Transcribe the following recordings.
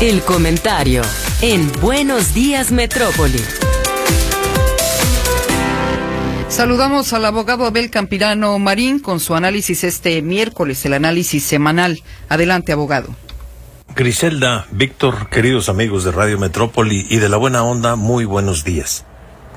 El comentario en Buenos Días Metrópoli. Saludamos al abogado Abel Campirano Marín con su análisis este miércoles, el análisis semanal. Adelante, abogado. Griselda, Víctor, queridos amigos de Radio Metrópoli y de La Buena Onda, muy buenos días.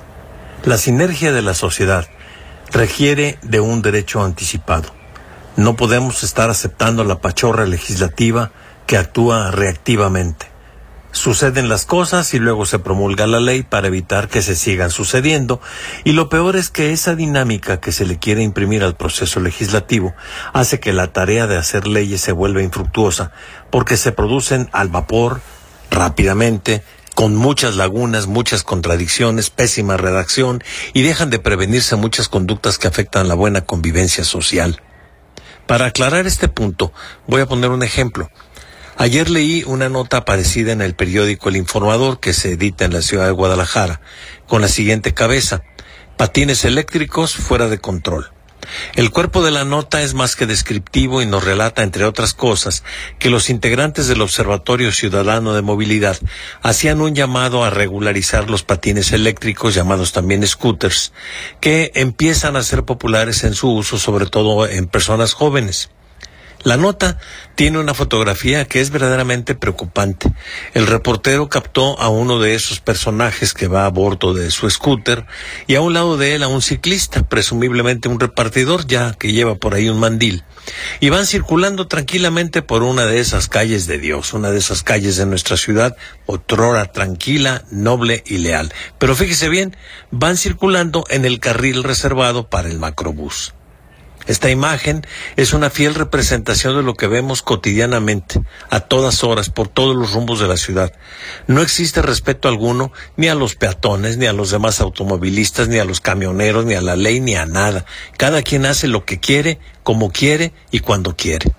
La sinergia de la sociedad requiere de un derecho anticipado. No podemos estar aceptando la pachorra legislativa que actúa reactivamente. Suceden las cosas y luego se promulga la ley para evitar que se sigan sucediendo, y lo peor es que esa dinámica que se le quiere imprimir al proceso legislativo hace que la tarea de hacer leyes se vuelva infructuosa, porque se producen al vapor, rápidamente, con muchas lagunas, muchas contradicciones, pésima redacción, y dejan de prevenirse muchas conductas que afectan la buena convivencia social. Para aclarar este punto, voy a poner un ejemplo. Ayer leí una nota aparecida en el periódico El Informador, que se edita en la ciudad de Guadalajara, con la siguiente cabeza: patines eléctricos fuera de control. El cuerpo de la nota es más que descriptivo y nos relata, entre otras cosas, que los integrantes del Observatorio Ciudadano de Movilidad hacían un llamado a regularizar los patines eléctricos, llamados también scooters, que empiezan a ser populares en su uso, sobre todo en personas jóvenes. La nota tiene una fotografía que es verdaderamente preocupante. El reportero captó a uno de esos personajes que va a bordo de su scooter y a un lado de él a un ciclista, presumiblemente un repartidor, ya que lleva por ahí un mandil. Y van circulando tranquilamente por una de esas calles de Dios, una de esas calles de nuestra ciudad, otrora tranquila, noble y leal. Pero fíjese bien, van circulando en el carril reservado para el macrobús. Esta imagen es una fiel representación de lo que vemos cotidianamente, a todas horas, por todos los rumbos de la ciudad. No existe respeto alguno ni a los peatones, ni a los demás automovilistas, ni a los camioneros, ni a la ley, ni a nada. Cada quien hace lo que quiere, como quiere y cuando quiere.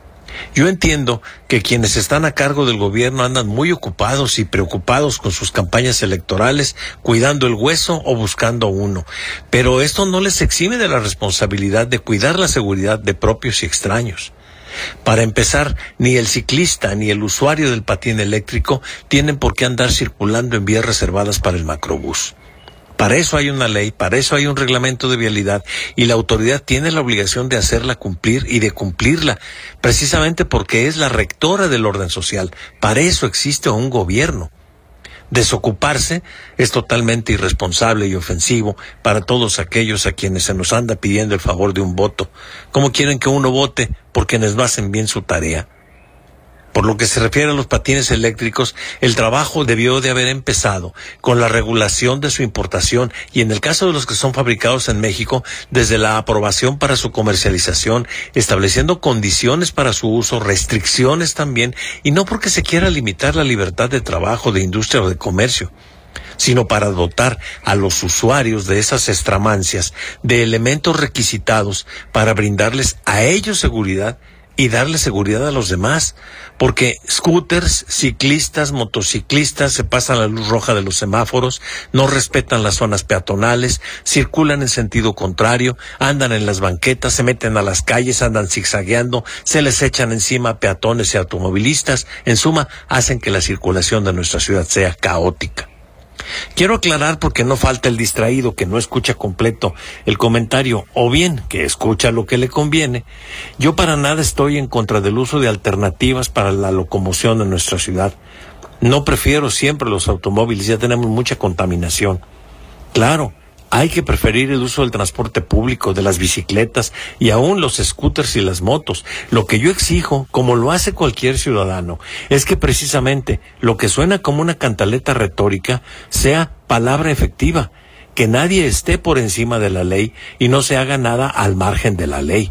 Yo entiendo que quienes están a cargo del gobierno andan muy ocupados y preocupados con sus campañas electorales, cuidando el hueso o buscando uno. Pero esto no les exime de la responsabilidad de cuidar la seguridad de propios y extraños. Para empezar, ni el ciclista ni el usuario del patín eléctrico tienen por qué andar circulando en vías reservadas para el macrobús. Para eso hay una ley, para eso hay un reglamento de vialidad, y la autoridad tiene la obligación de hacerla cumplir y de cumplirla, precisamente porque es la rectora del orden social. Para eso existe un gobierno. Desocuparse es totalmente irresponsable y ofensivo para todos aquellos a quienes se nos anda pidiendo el favor de un voto. ¿Cómo quieren que uno vote por quienes no hacen bien su tarea? Por lo que se refiere a los patines eléctricos, el trabajo debió de haber empezado con la regulación de su importación y, en el caso de los que son fabricados en México, desde la aprobación para su comercialización, estableciendo condiciones para su uso, restricciones también, y no porque se quiera limitar la libertad de trabajo, de industria o de comercio, sino para dotar a los usuarios de esas extramancias de elementos requisitados para brindarles a ellos seguridad y darle seguridad a los demás, porque scooters, ciclistas, motociclistas se pasan la luz roja de los semáforos, no respetan las zonas peatonales, circulan en sentido contrario, andan en las banquetas, se meten a las calles, andan zigzagueando, se les echan encima peatones y automovilistas. En suma, hacen que la circulación de nuestra ciudad sea caótica. Quiero aclarar, porque no falta el distraído que no escucha completo el comentario, o bien que escucha lo que le conviene. Yo para nada estoy en contra del uso de alternativas para la locomoción en nuestra ciudad. No prefiero siempre los automóviles, ya tenemos mucha contaminación. Claro, hay que preferir el uso del transporte público, de las bicicletas y aún los scooters y las motos. Lo que yo exijo, como lo hace cualquier ciudadano, es que precisamente lo que suena como una cantaleta retórica sea palabra efectiva, que nadie esté por encima de la ley y no se haga nada al margen de la ley.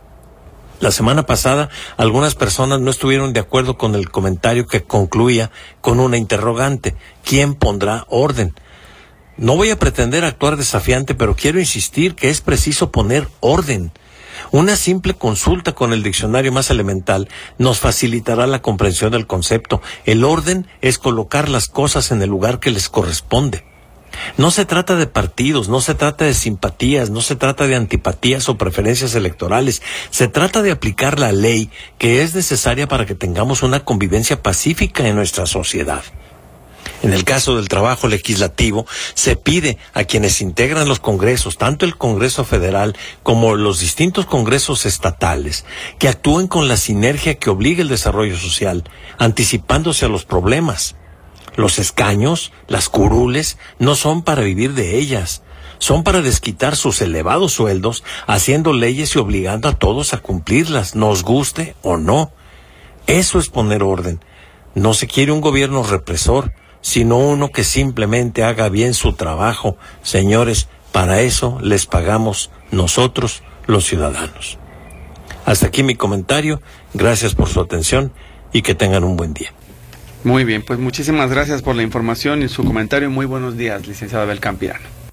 La semana pasada, algunas personas no estuvieron de acuerdo con el comentario que concluía con una interrogante: ¿quién pondrá orden? No voy a pretender actuar desafiante, pero quiero insistir que es preciso poner orden. Una simple consulta con el diccionario más elemental nos facilitará la comprensión del concepto. El orden es colocar las cosas en el lugar que les corresponde. No se trata de partidos, no se trata de simpatías, no se trata de antipatías o preferencias electorales. Se trata de aplicar la ley que es necesaria para que tengamos una convivencia pacífica en nuestra sociedad. En el caso del trabajo legislativo, se pide a quienes integran los congresos, tanto el Congreso Federal como los distintos congresos estatales, que actúen con la sinergia que obliga el desarrollo social, anticipándose a los problemas. Los escaños, las curules, no son para vivir de ellas, son para desquitar sus elevados sueldos, haciendo leyes y obligando a todos a cumplirlas, nos guste o no. Eso es poner orden. No se quiere un gobierno represor, sino uno que simplemente haga bien su trabajo. Señores, para eso les pagamos nosotros, los ciudadanos. Hasta aquí mi comentario. Gracias por su atención y que tengan un buen día. Muy bien, pues muchísimas gracias por la información y su comentario. Muy buenos días, licenciado Abel Campirano.